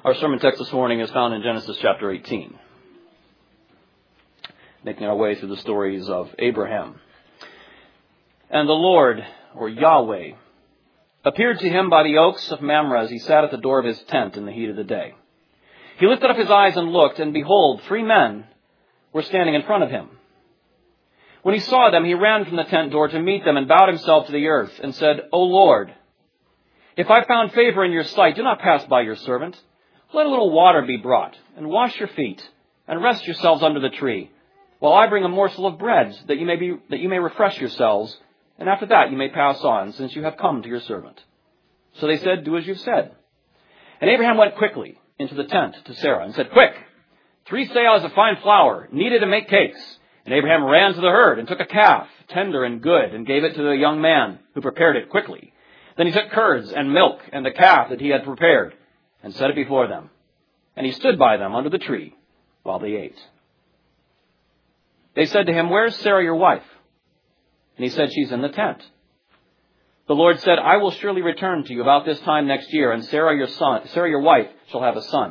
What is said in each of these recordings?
Our sermon text this morning is found in Genesis chapter 18, making our way through the stories of Abraham. And the Lord, or Yahweh, appeared to him by the oaks of Mamre as he sat at the door of his tent in the heat of the day. He lifted up his eyes and looked, and behold, 3 men were standing in front of him. When he saw them, he ran from the tent door to meet them and bowed himself to the earth and said, O Lord, if I found favor in your sight, do not pass by your servant. Let a little water be brought, and wash your feet, and rest yourselves under the tree, while I bring a morsel of bread, that you may refresh yourselves, and after that you may pass on, since you have come to your servant. So they said, Do as you've said. And Abraham went quickly into the tent to Sarah, and said, Quick, 3 seahs of fine flour, kneaded to make cakes. And Abraham ran to the herd, and took a calf, tender and good, and gave it to the young man, who prepared it quickly. Then he took curds and milk, and the calf that he had prepared, and set it before them. And he stood by them under the tree while they ate. They said to him, Where is Sarah your wife? And he said, She's in the tent. The Lord said, I will surely return to you about this time next year, and Sarah your wife shall have a son.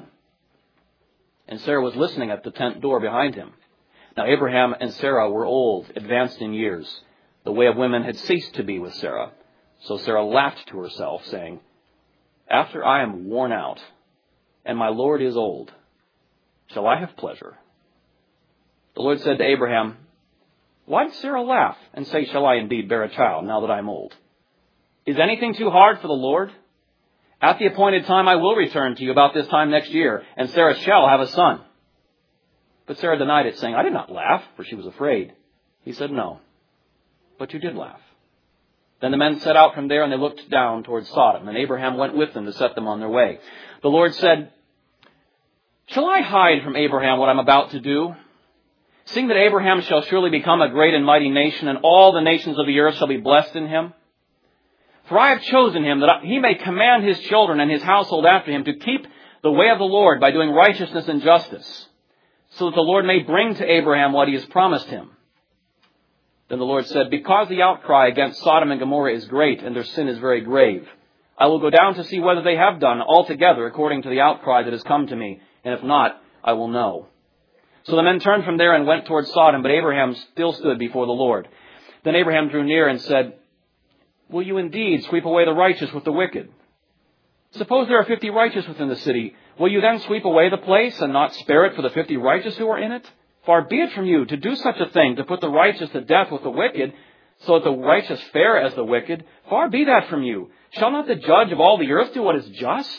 And Sarah was listening at the tent door behind him. Now Abraham and Sarah were old, advanced in years. The way of women had ceased to be with Sarah. So Sarah laughed to herself, saying, After I am worn out, and my Lord is old, shall I have pleasure? The Lord said to Abraham, Why did Sarah laugh and say, Shall I indeed bear a child now that I am old? Is anything too hard for the Lord? At the appointed time I will return to you about this time next year, and Sarah shall have a son. But Sarah denied it, saying, I did not laugh, for she was afraid. He said, No, but you did laugh. Then the men set out from there, and they looked down towards Sodom, and Abraham went with them to set them on their way. The Lord said, Shall I hide from Abraham what I am about to do? Seeing that Abraham shall surely become a great and mighty nation, and all the nations of the earth shall be blessed in him. For I have chosen him that he may command his children and his household after him to keep the way of the Lord by doing righteousness and justice, so that the Lord may bring to Abraham what he has promised him. Then the Lord said, Because the outcry against Sodom and Gomorrah is great, and their sin is very grave, I will go down to see whether they have done altogether according to the outcry that has come to me, and if not, I will know. So the men turned from there and went toward Sodom, but Abraham still stood before the Lord. Then Abraham drew near and said, Will you indeed sweep away the righteous with the wicked? Suppose there are 50 righteous within the city. Will you then sweep away the place and not spare it for the 50 righteous who are in it? Far be it from you to do such a thing, to put the righteous to death with the wicked, so that the righteous fare as the wicked. Far be that from you. Shall not the judge of all the earth do what is just?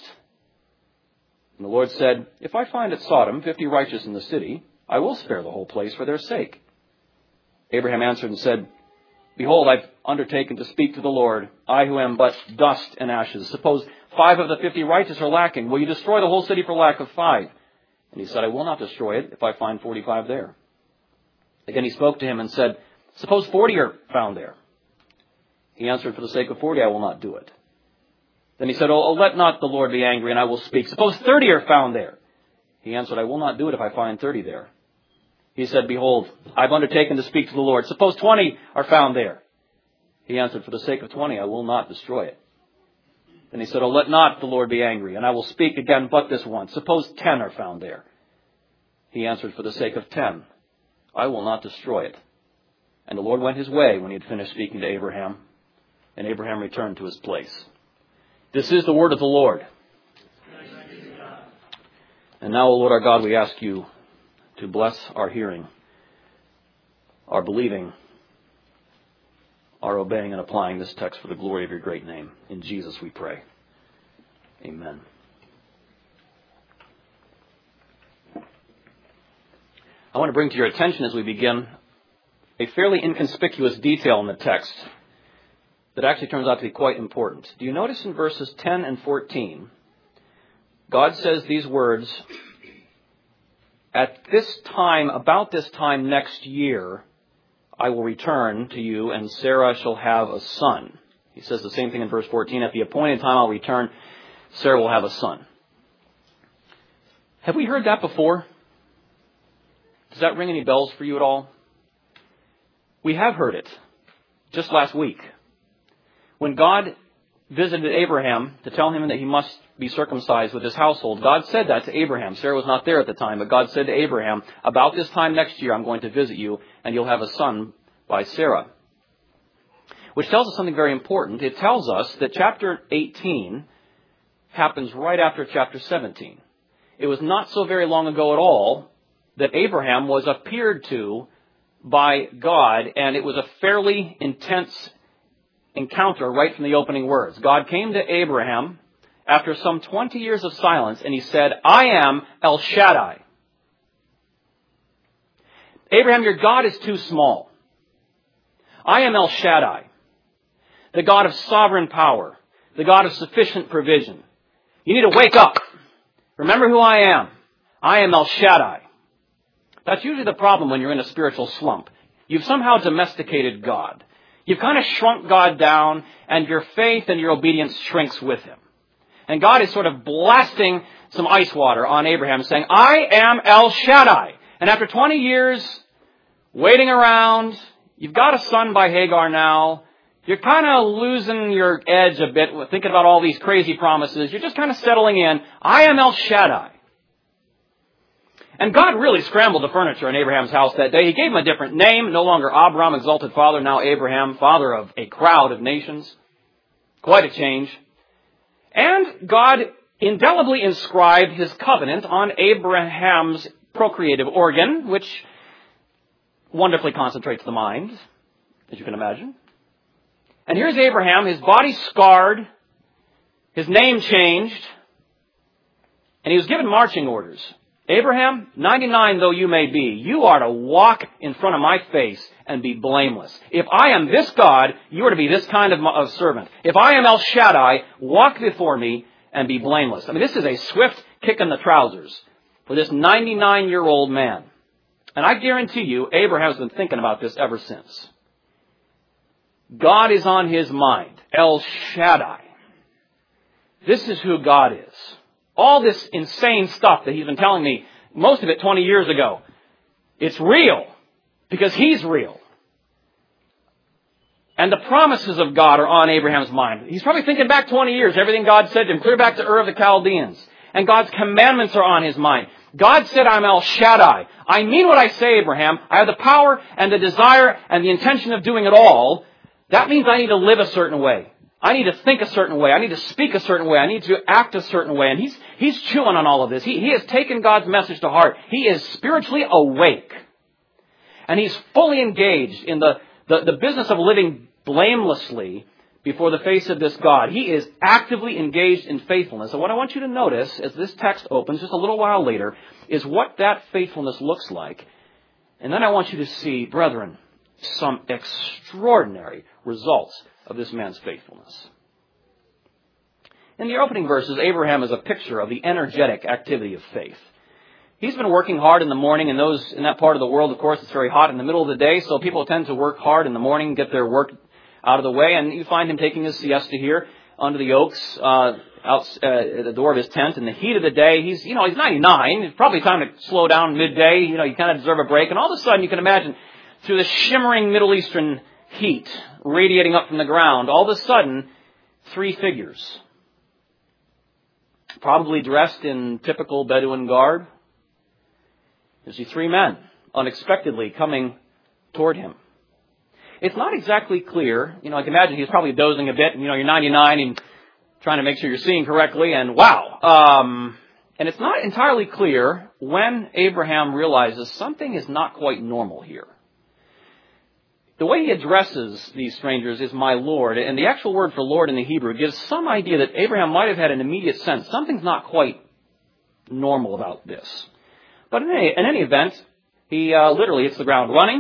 And the Lord said, If I find at Sodom 50 righteous in the city, I will spare the whole place for their sake. Abraham answered and said, Behold, I've undertaken to speak to the Lord, I who am but dust and ashes. Suppose 5 of the 50 righteous are lacking. Will you destroy the whole city for lack of 5? And he said, I will not destroy it if I find 45 there. Again he spoke to him and said, Suppose 40 are found there. He answered, For the sake of 40 I will not do it. Then he said, Oh, let not the Lord be angry, and I will speak. Suppose 30 are found there. He answered, I will not do it if I find 30 there. He said, Behold, I've undertaken to speak to the Lord. Suppose 20 are found there. He answered, For the sake of 20 I will not destroy it. Then he said, Oh, let not the Lord be angry, and I will speak again but this once. Suppose 10 are found there. He answered, For the sake of 10 I will not destroy it. And the Lord went his way when he had finished speaking to Abraham, and Abraham returned to his place. This is the word of the Lord. And now, O Lord our God, we ask you to bless our hearing, our believing, our obeying and applying this text for the glory of your great name. In Jesus we pray. Amen. I want to bring to your attention as we begin a fairly inconspicuous detail in the text that actually turns out to be quite important. Do you notice in verses 10 and 14, God says these words, At this time, about this time next year, I will return to you, and Sarah shall have a son. He says the same thing in verse 14. At the appointed time I'll return, Sarah will have a son. Have we heard that before? Does that ring any bells for you at all? We have heard it just last week, when God visited Abraham to tell him that he must be circumcised with his household, God said that to Abraham. Sarah was not there at the time, but God said to Abraham, about this time next year I'm going to visit you, and you'll have a son by Sarah. Which tells us something very important. It tells us that chapter 18 happens right after chapter 17. It was not so very long ago at all that Abraham was appeared to by God, and it was a fairly intense encounter right from the opening words. God came to Abraham after some 20 years of silence, and he said, I am El Shaddai. Abraham, your God is too small. I am El Shaddai, the God of sovereign power, the God of sufficient provision. You need to wake up. Remember who I am. I am El Shaddai. That's usually the problem when you're in a spiritual slump. You've somehow domesticated God. You've kind of shrunk God down, and your faith and your obedience shrinks with him. And God is sort of blasting some ice water on Abraham, saying, I am El Shaddai. And after 20 years waiting around, you've got a son by Hagar now. You're kind of losing your edge a bit, thinking about all these crazy promises. You're just kind of settling in. I am El Shaddai. And God really scrambled the furniture in Abraham's house that day. He gave him a different name, no longer Abram, exalted father, now Abraham, father of a crowd of nations. Quite a change. And God indelibly inscribed his covenant on Abraham's procreative organ, which wonderfully concentrates the mind, as you can imagine. And here's Abraham, his body scarred, his name changed, and he was given marching orders. Abraham, 99 though you may be, you are to walk in front of my face and be blameless. If I am this God, you are to be this kind of servant. If I am El Shaddai, walk before me and be blameless. I mean, this is a swift kick in the trousers for this 99-year-old man. And I guarantee you, Abraham has been thinking about this ever since. God is on his mind. El Shaddai. This is who God is. All this insane stuff that he's been telling me, most of it 20 years ago, it's real because he's real. And the promises of God are on Abraham's mind. He's probably thinking back 20 years, everything God said to him, clear back to Ur of the Chaldeans. And God's commandments are on his mind. God said, I'm El Shaddai. I mean what I say, Abraham. I have the power and the desire and the intention of doing it all. That means I need to live a certain way. I need to think a certain way. I need to speak a certain way. I need to act a certain way. And he's chewing on all of this. He has taken God's message to heart. He is spiritually awake. And he's fully engaged in the business of living blamelessly before the face of this God. He is actively engaged in faithfulness. And what I want you to notice as this text opens just a little while later is what that faithfulness looks like. And then I want you to see, brethren, some extraordinary results of this man's faithfulness. In the opening verses, Abraham is a picture of the energetic activity of faith. He's been working hard in the morning, and in that part of the world, of course, it's very hot in the middle of the day, so people tend to work hard in the morning, get their work out of the way, and you find him taking his siesta here under the oaks out at the door of his tent in the heat of the day. He's 99. It's probably time to slow down midday. You kind of deserve a break. And all of a sudden, you can imagine through the shimmering Middle Eastern heat radiating up from the ground, all of a sudden, 3 figures, probably dressed in typical Bedouin garb. You see 3 men unexpectedly coming toward him. It's not exactly clear. I can imagine he's probably dozing a bit. And, you're 99 and trying to make sure you're seeing correctly. And wow. And it's not entirely clear when Abraham realizes something is not quite normal here. The way he addresses these strangers is my Lord. And the actual word for Lord in the Hebrew gives some idea that Abraham might have had an immediate sense. Something's not quite normal about this. But in any event, he literally hits the ground running.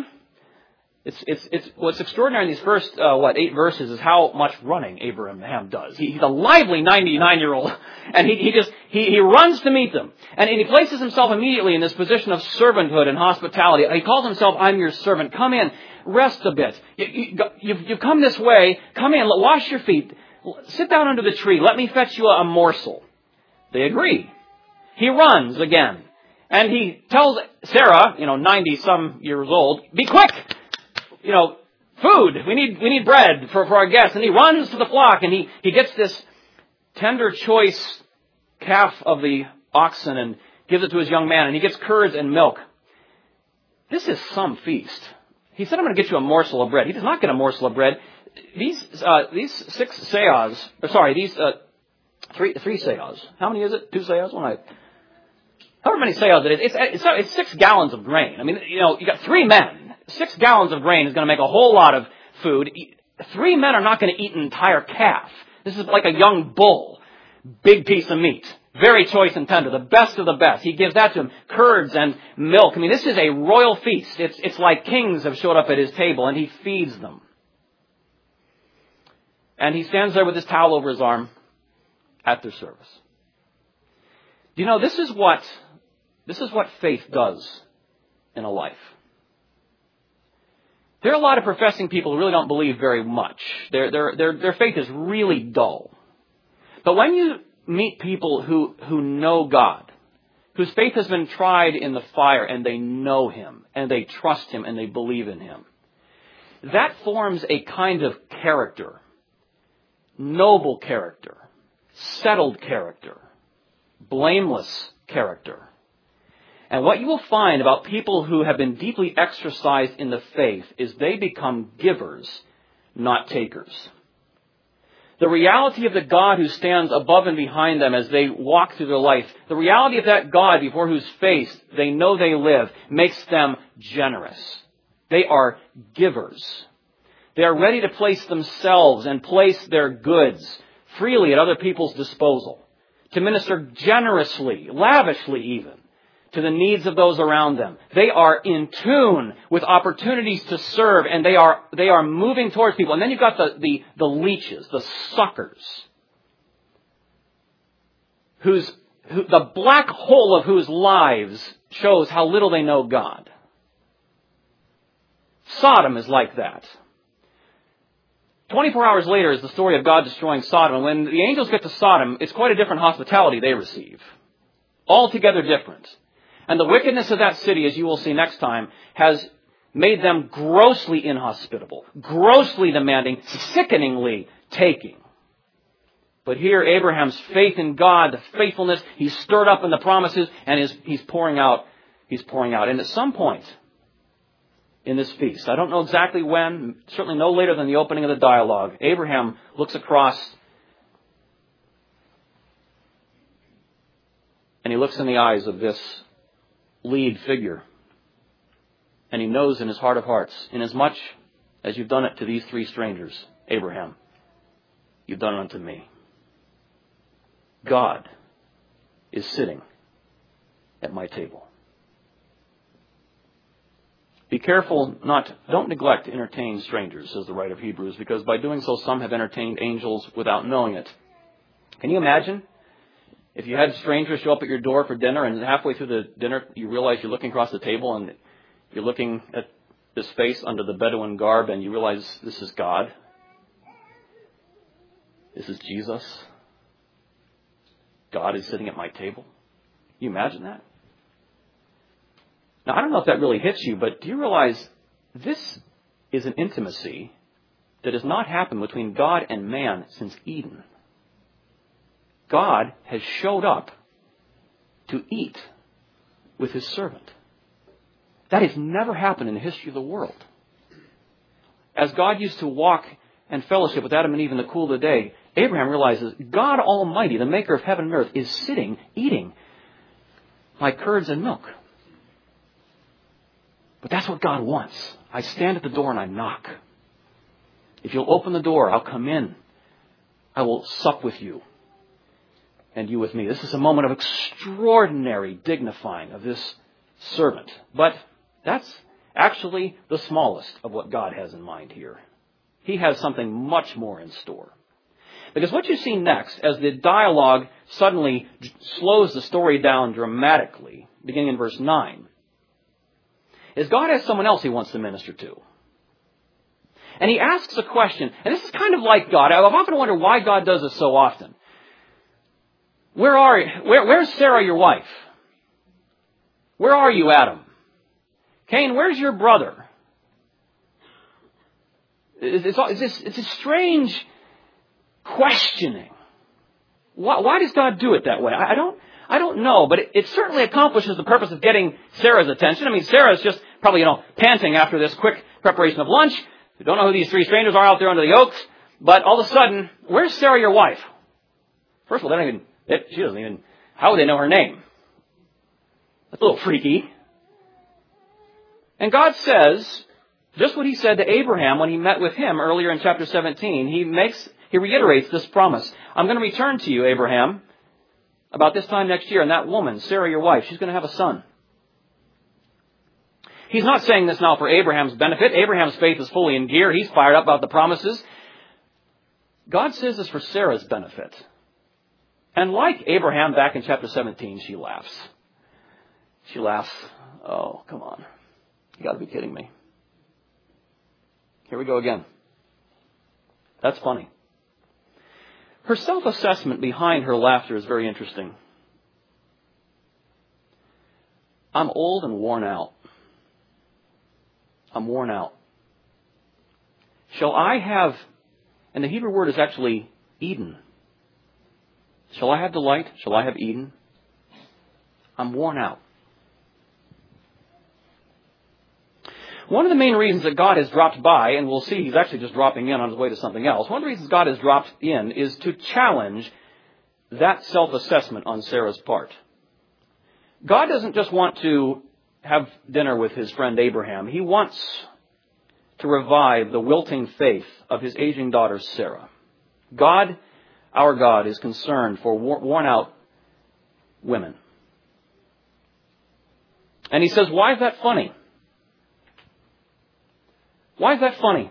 It's what's extraordinary in these first 8 verses is how much running Abraham does. He's a lively 99-year-old, and he runs to meet them, and he places himself immediately in this position of servanthood and hospitality. He calls himself, "I'm your servant. Come in, rest a bit. You've come this way. Come in, wash your feet, sit down under the tree. Let me fetch you a morsel." They agree. He runs again, and he tells Sarah, 90-some years old, "Be quick. food. We need bread for our guests. And he runs to the flock and he gets this tender choice calf of the oxen and gives it to his young man. And he gets curds and milk. This is some feast. He said, I'm going to get you a morsel of bread. He does not get a morsel of bread. These six seahs, three seahs. How many is it? 2 seahs? However many seahs it is. It's 6 gallons of grain. I mean, you got 3 men. 6 gallons of grain is going to make a whole lot of food. 3 men are not going to eat an entire calf. This is like a young bull. Big piece of meat. Very choice and tender. The best of the best. He gives that to him. Curds and milk. I mean, this is a royal feast. It's like kings have showed up at his table, and he feeds them. And he stands there with his towel over his arm at their service. Do you know, this is what faith does in a life. There are a lot of professing people who really don't believe very much. Their faith is really dull. But when you meet people who know God, whose faith has been tried in the fire, and they know Him, and they trust Him, and they believe in Him, that forms a kind of character. Noble character. Settled character. Blameless character. And what you will find about people who have been deeply exercised in the faith is they become givers, not takers. The reality of the God who stands above and behind them as they walk through their life, the reality of that God before whose face they know they live, makes them generous. They are givers. They are ready to place themselves and place their goods freely at other people's disposal, to minister generously, lavishly even, to the needs of those around them. They are in tune with opportunities to serve, and they are moving towards people. And then you've got the leeches, the suckers, the black hole of whose lives shows how little they know God. Sodom is like that. 24 hours later is the story of God destroying Sodom. And when the angels get to Sodom, it's quite a different hospitality they receive. Altogether different. And the wickedness of that city, as you will see next time, has made them grossly inhospitable, grossly demanding, sickeningly taking. But here, Abraham's faith in God, the faithfulness, he's stirred up in the promises, and he's pouring out. And at some point in this feast, I don't know exactly when, certainly no later than the opening of the dialogue, Abraham looks across and he looks in the eyes of this lead figure. And he knows in his heart of hearts, inasmuch as you've done it to these 3 strangers, Abraham, you've done it unto me. God is sitting at my table. Be careful don't neglect to entertain strangers, says the writer of Hebrews, because by doing so some have entertained angels without knowing it. Can you imagine if you had strangers show up at your door for dinner, and halfway through the dinner you realize you're looking across the table and you're looking at this face under the Bedouin garb and you realize this is God? This is Jesus. God is sitting at my table. Can you imagine that? Now, I don't know if that really hits you, but do you realize this is an intimacy that has not happened between God and man since Eden? God has showed up to eat with His servant. That has never happened in the history of the world. As God used to walk and fellowship with Adam and Eve in the cool of the day, Abraham realizes God Almighty, the maker of heaven and earth, is sitting, eating my curds and milk. But that's what God wants. I stand at the door and I knock. If you'll open the door, I'll come in. I will sup with you and you with me. This is a moment of extraordinary dignifying of this servant. But that's actually the smallest of what God has in mind here. He has something much more in store. Because what you see next, as the dialogue suddenly slows the story down dramatically, beginning in verse 9, is God has someone else He wants to minister to. And He asks a question, and this is kind of like God. I've often wondered why God does this so often. Where's Sarah, your wife? Where are you, Adam? Cain, where's your brother? It's a strange questioning. Why does God do it that way? I don't know, but it certainly accomplishes the purpose of getting Sarah's attention. I mean, Sarah's just probably, panting after this quick preparation of lunch. You don't know who these three strangers are out there under the oaks, but all of a sudden, where's Sarah, your wife? First of all, she doesn't even, how would they know her name? That's a little freaky. And God says, just what he said to Abraham when he met with him earlier in chapter 17, he reiterates this promise. I'm going to return to you, Abraham, about this time next year, and that woman, Sarah, your wife, she's going to have a son. He's not saying this now for Abraham's benefit. Abraham's faith is fully in gear. He's fired up about the promises. God says this for Sarah's benefit. And like Abraham back in chapter 17, she laughs. She laughs. Oh, come on. You got to be kidding me. Here we go again. That's funny. Her self-assessment behind her laughter is very interesting. I'm old and worn out. I'm worn out. Shall I have, and the Hebrew word is actually Eden. Shall I have delight? Shall I have Eden? I'm worn out. One of the main reasons that God has dropped by, and we'll see he's actually just dropping in on his way to something else, one of the reasons God has dropped in is to challenge that self-assessment on Sarah's part. God doesn't just want to have dinner with his friend Abraham. He wants to revive the wilting faith of his aging daughter Sarah. God, our God, is concerned for worn-out women. And he says, why is that funny? Why is that funny?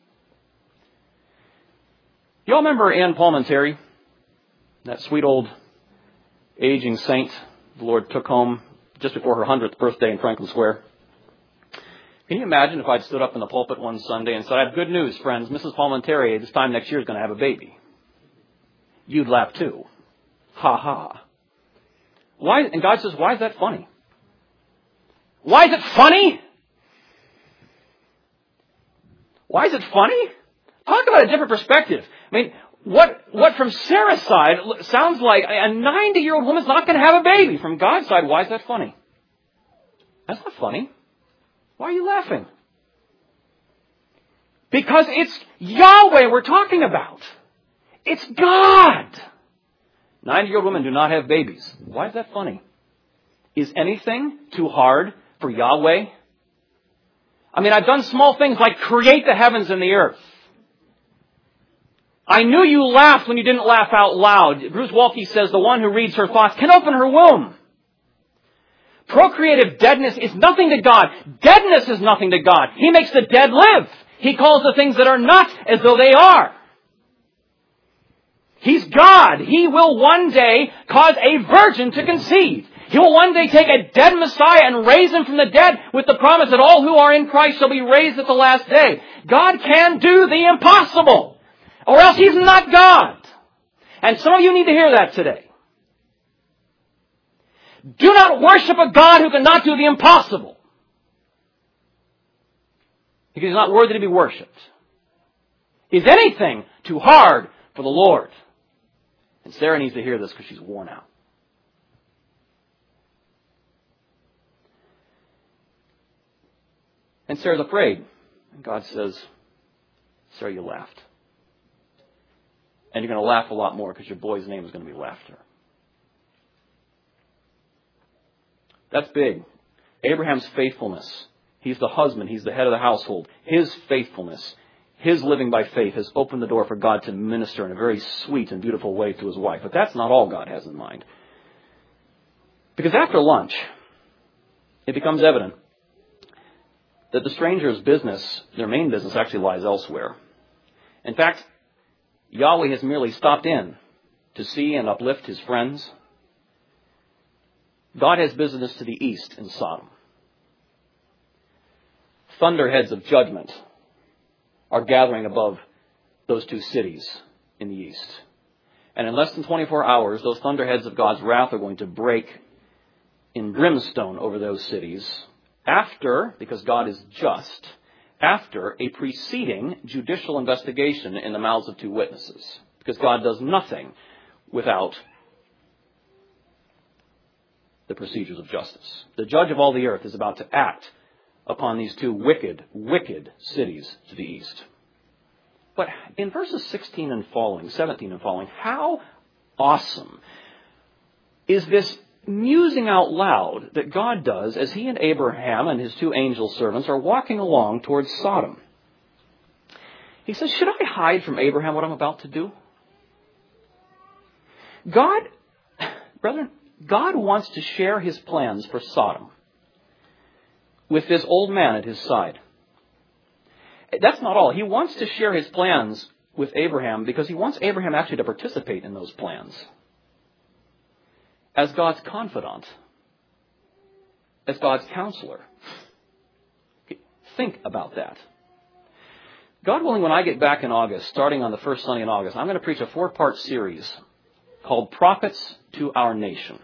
You all remember Anne Palmentary? That sweet old aging saint the Lord took home just before her 100th birthday in Franklin Square. Can you imagine if I'd stood up in the pulpit one Sunday and said, I have good news, friends. Mrs. Palmentary this time next year is going to have a baby. You'd laugh too. Ha ha. Why? And God says, why is that funny? Why is it funny? Why is it funny? Talk about a different perspective. I mean, what from Sarah's side sounds like a 90-year-old woman's not going to have a baby. From God's side, why is that funny? That's not funny. Why are you laughing? Because it's Yahweh we're talking about. It's God. 90-year-old women do not have babies. Why is that funny? Is anything too hard for Yahweh? I mean, I've done small things like create the heavens and the earth. I knew you laughed when you didn't laugh out loud. Bruce Waltke says the one who reads her thoughts can open her womb. Procreative deadness is nothing to God. Deadness is nothing to God. He makes the dead live. He calls the things that are not as though they are. He's God. He will one day cause a virgin to conceive. He will one day take a dead Messiah and raise him from the dead with the promise that all who are in Christ shall be raised at the last day. God can do the impossible, or else he's not God. And some of you need to hear that today. Do not worship a God who cannot do the impossible, because he's not worthy to be worshipped. Is anything too hard for the Lord? And Sarah needs to hear this because she's worn out. And Sarah's afraid. And God says, Sarah, you laughed. And you're going to laugh a lot more because your boy's name is going to be Laughter. That's big. Abraham's faithfulness. He's the husband. He's the head of the household. His faithfulness, his living by faith has opened the door for God to minister in a very sweet and beautiful way to his wife. But that's not all God has in mind. Because after lunch, it becomes evident that the stranger's business, their main business, actually lies elsewhere. In fact, Yahweh has merely stopped in to see and uplift his friends. God has business to the east in Sodom. Thunderheads of judgment are gathering above those two cities in the east. And in less than 24 hours, those thunderheads of God's wrath are going to break in brimstone over those cities. After, because God is just, after a preceding judicial investigation in the mouths of two witnesses. Because God does nothing without the procedures of justice. The judge of all the earth is about to act upon these two wicked, wicked cities to the east. But in verses 16 and following, 17 and following, how awesome is this musing out loud that God does as he and Abraham and his two angel servants are walking along towards Sodom. He says, should I hide from Abraham what I'm about to do? Brethren, God wants to share his plans for Sodom with this old man at his side. That's not all. He wants to share his plans with Abraham because he wants Abraham actually to participate in those plans as God's confidant, as God's counselor. Think about that. God willing, when I get back in August, starting on the first Sunday in August, I'm going to preach a 4-part series called Prophets to Our Nation.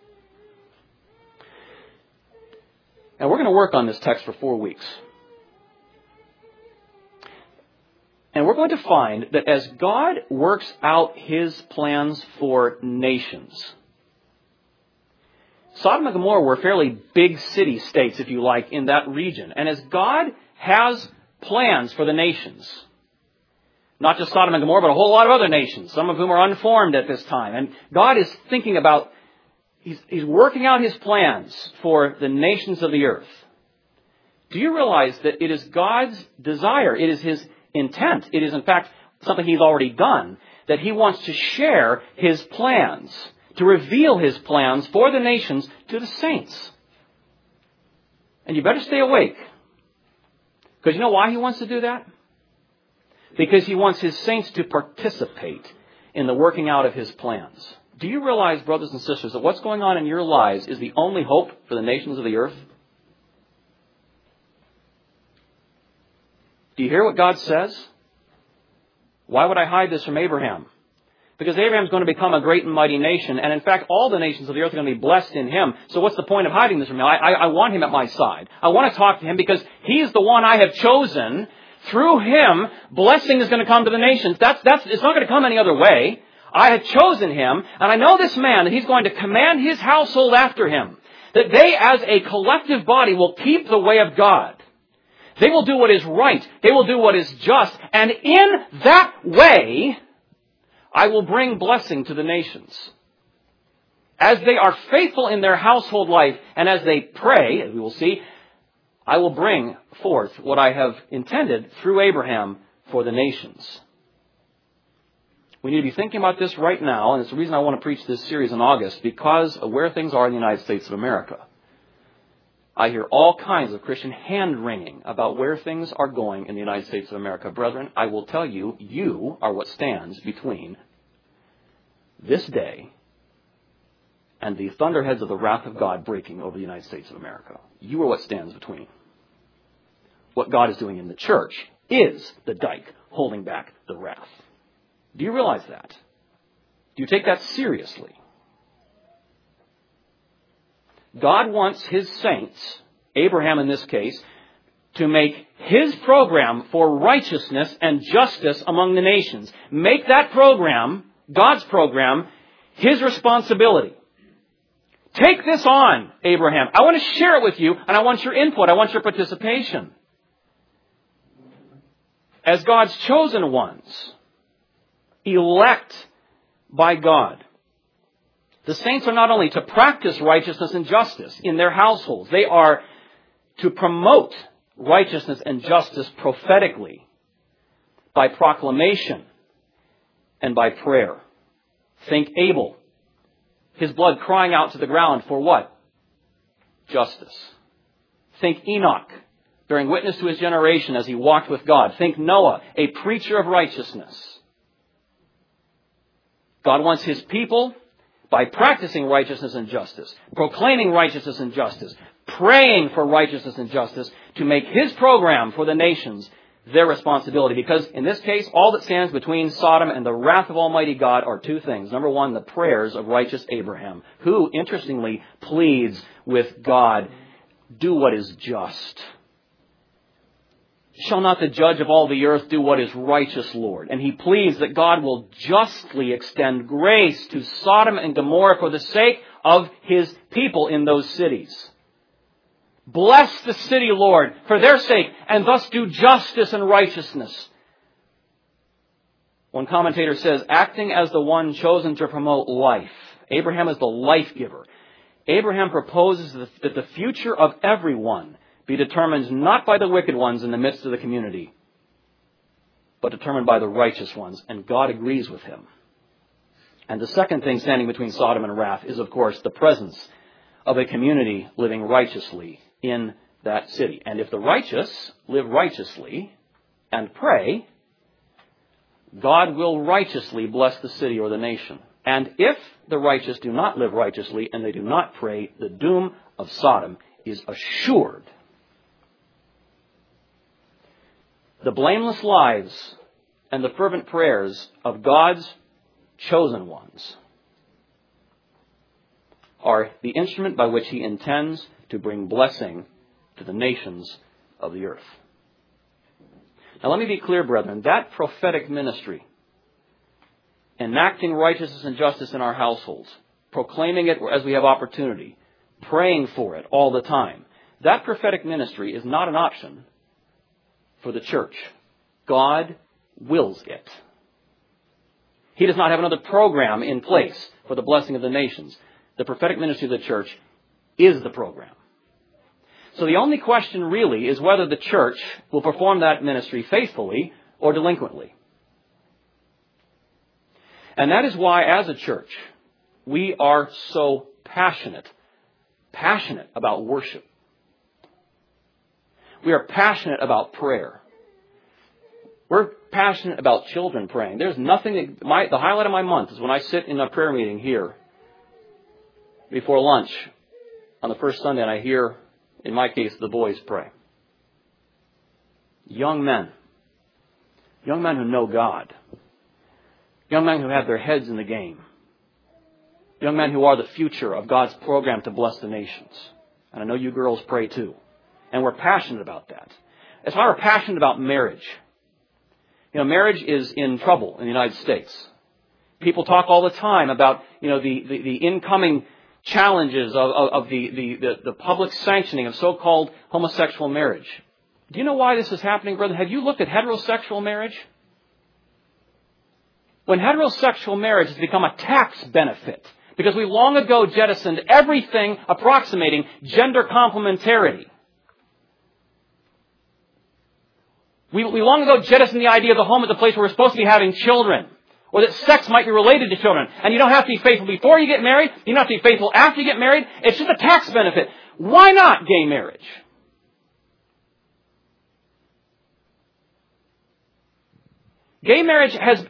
And we're going to work on this text for 4 weeks. And we're going to find that as God works out his plans for nations, Sodom and Gomorrah were fairly big city-states, if you like, in that region. And as God has plans for the nations, not just Sodom and Gomorrah, but a whole lot of other nations, some of whom are unformed at this time. And God is thinking about, he's working out his plans for the nations of the earth. Do you realize that it is God's desire, it is his intent, it is in fact something he's already done, that he wants to share his plans, to reveal his plans for the nations to the saints. And you better stay awake. Because you know why he wants to do that? Because he wants his saints to participate in the working out of his plans. Do you realize, brothers and sisters, that what's going on in your lives is the only hope for the nations of the earth? Do you hear what God says? Why would I hide this from Abraham? Because Abraham's going to become a great and mighty nation, and in fact, all the nations of the earth are going to be blessed in him. So what's the point of hiding this from him? I want him at my side. I want to talk to him because he's the one I have chosen. Through him, blessing is going to come to the nations. It's not going to come any other way. I had chosen him, and I know this man, that he's going to command his household after him. That they, as a collective body, will keep the way of God. They will do what is right. They will do what is just. And in that way, I will bring blessing to the nations. As they are faithful in their household life, and as they pray, as we will see, I will bring forth what I have intended through Abraham for the nations. We need to be thinking about this right now, and it's the reason I want to preach this series in August, because of where things are in the United States of America. I hear all kinds of Christian hand-wringing about where things are going in the United States of America. Brethren, I will tell you, you are what stands between this day and the thunderheads of the wrath of God breaking over the United States of America. You are what stands between. What God is doing in the church is the dike holding back the wrath. Do you realize that? Do you take that seriously? God wants his saints, Abraham in this case, to make his program for righteousness and justice among the nations. Make that program, God's program, his responsibility. Take this on, Abraham. I want to share it with you, and I want your input. I want your participation. As God's chosen ones, elect by God, the saints are not only to practice righteousness and justice in their households, they are to promote righteousness and justice prophetically by proclamation and by prayer. Think Abel. His blood crying out to the ground for what? Justice. Think Enoch, bearing witness to his generation as he walked with God. Think Noah, a preacher of righteousness. God wants his people, by practicing righteousness and justice, proclaiming righteousness and justice, praying for righteousness and justice, to make his program for the nations their responsibility. Because in this case, all that stands between Sodom and the wrath of Almighty God are two things. Number one, the prayers of righteous Abraham, who, interestingly, pleads with God, do what is just. shall not the judge of all the earth do what is righteous, Lord? And he pleads that God will justly extend grace to Sodom and Gomorrah for the sake of his people in those cities. Bless the city, Lord, for their sake, and thus do justice and righteousness. One commentator says, acting as the one chosen to promote life. Abraham is the life giver. Abraham proposes that the future of everyone be determined not by the wicked ones in the midst of the community, but determined by the righteous ones. And God agrees with him. And the second thing standing between Sodom and wrath is, of course, the presence of a community living righteously in that city. And if the righteous live righteously and pray, God will righteously bless the city or the nation. And if the righteous do not live righteously and they do not pray, the doom of Sodom is assured. The blameless lives and the fervent prayers of God's chosen ones are the instrument by which he intends to bring blessing to the nations of the earth. Now let me be clear, brethren, that prophetic ministry, enacting righteousness and justice in our households, proclaiming it as we have opportunity, praying for it all the time, that prophetic ministry is not an option for the church. God wills it. He does not have another program in place for the blessing of the nations. The prophetic ministry of the church is the program. So the only question really is whether the church will perform that ministry faithfully or delinquently. And that is why, as a church, we are so passionate about worship. We are passionate about prayer. We're passionate about children praying. There's nothing, the highlight of my month is when I sit in a prayer meeting here before lunch on the first Sunday and I hear, in my case, the boys pray. Young men who know God. Young men who have their heads in the game. Young men who are the future of God's program to bless the nations. And I know you girls pray too. And we're passionate about that. That's why we're passionate about marriage. You know, marriage is in trouble in the United States. People talk all the time about, the incoming challenges of the public sanctioning of so-called homosexual marriage. Do you know why this is happening, brother? Have you looked at heterosexual marriage? When heterosexual marriage has become a tax benefit, because we long ago jettisoned everything approximating gender complementarity. We long ago jettisoned the idea of the home as a place where we're supposed to be having children, or that sex might be related to children. And you don't have to be faithful before you get married. You don't have to be faithful after you get married. It's just a tax benefit. Why not gay marriage? Gay marriage has...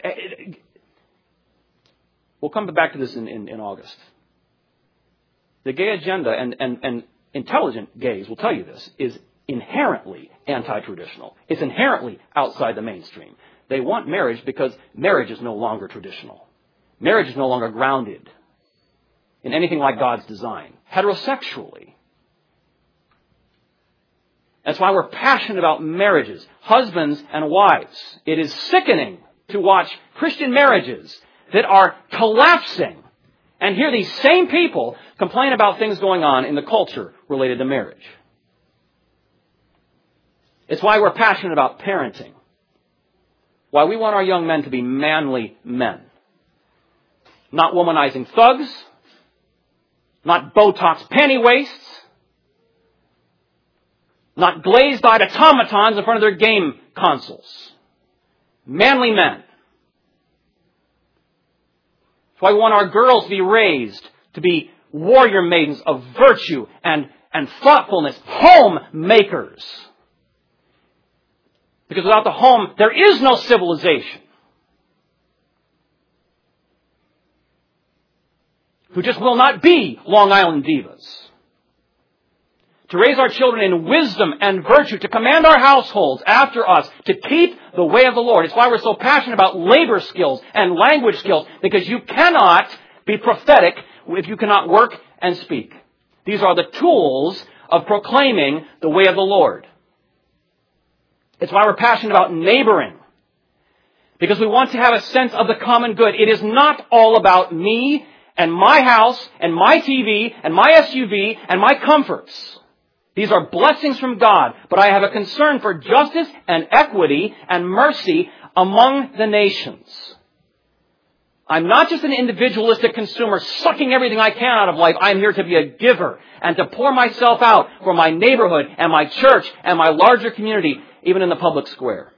We'll come back to this in August. The gay agenda, and intelligent gays will tell you this, is inherently anti-traditional. It's inherently outside the mainstream. They want marriage because marriage is no longer traditional. Marriage is no longer grounded in anything like God's design. Heterosexually. That's why we're passionate about marriages, husbands and wives. It is sickening to watch Christian marriages that are collapsing and hear these same people complain about things going on in the culture related to marriage. It's why we're passionate about parenting. Why we want our young men to be manly men. Not womanizing thugs. Not Botox panty waists. Not glazed-eyed automatons in front of their game consoles. Manly men. That's why we want our girls to be raised to be warrior maidens of virtue and thoughtfulness. Homemakers. Because without the home, there is no civilization. Who just will not be Long Island divas. To raise our children in wisdom and virtue, to command our households after us, to keep the way of the Lord. It's why we're so passionate about labor skills and language skills, because you cannot be prophetic if you cannot work and speak. These are the tools of proclaiming the way of the Lord. It's why we're passionate about neighboring. Because we want to have a sense of the common good. It is not all about me and my house and my TV and my SUV and my comforts. These are blessings from God, but I have a concern for justice and equity and mercy among the nations. I'm not just an individualistic consumer sucking everything I can out of life. I'm here to be a giver and to pour myself out for my neighborhood and my church and my larger community, even in the public square.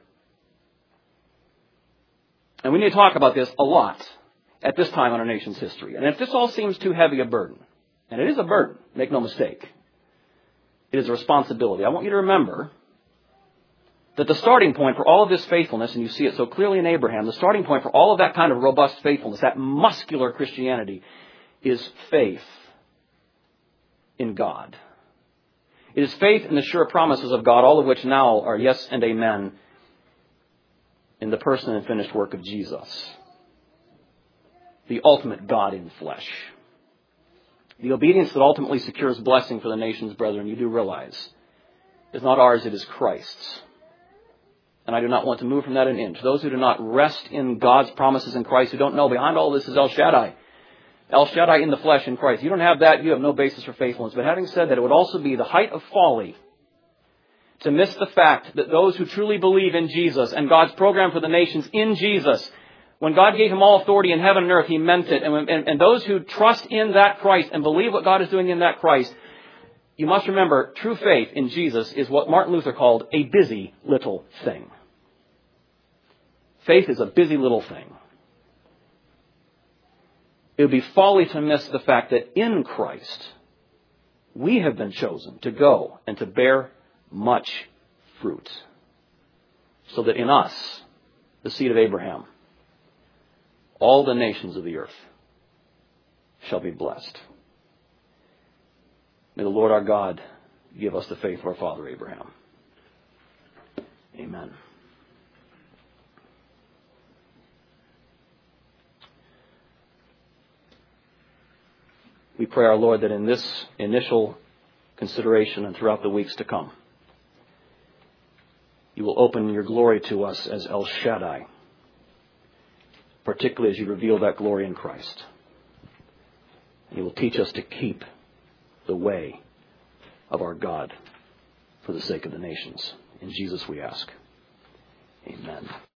And we need to talk about this a lot at this time in our nation's history. And if this all seems too heavy a burden, and it is a burden, make no mistake, it is a responsibility. I want you to remember that the starting point for all of this faithfulness, and you see it so clearly in Abraham, the starting point for all of that kind of robust faithfulness, that muscular Christianity, is faith in God. It is faith in the sure promises of God, all of which now are yes and amen in the person and finished work of Jesus, the ultimate God in flesh. The obedience that ultimately secures blessing for the nations, brethren, you do realize, is not ours, it is Christ's. And I do not want to move from that an inch. Those who do not rest in God's promises in Christ, who don't know behind all this is El Shaddai. El Shaddai in the flesh in Christ. You don't have that, you have no basis for faithfulness. But having said that, it would also be the height of folly to miss the fact that those who truly believe in Jesus and God's program for the nations in Jesus, when God gave him all authority in heaven and earth, he meant it. And those who trust in that Christ and believe what God is doing in that Christ, you must remember, true faith in Jesus is what Martin Luther called a busy little thing. Faith is a busy little thing. It would be folly to miss the fact that in Christ, we have been chosen to go and to bear much fruit. So that in us, the seed of Abraham, all the nations of the earth shall be blessed. May the Lord our God give us the faith of our father Abraham. Amen. We pray, our Lord, that in this initial consideration and throughout the weeks to come, you will open your glory to us as El Shaddai, particularly as you reveal that glory in Christ. And you will teach us to keep the way of our God for the sake of the nations. In Jesus we ask. Amen.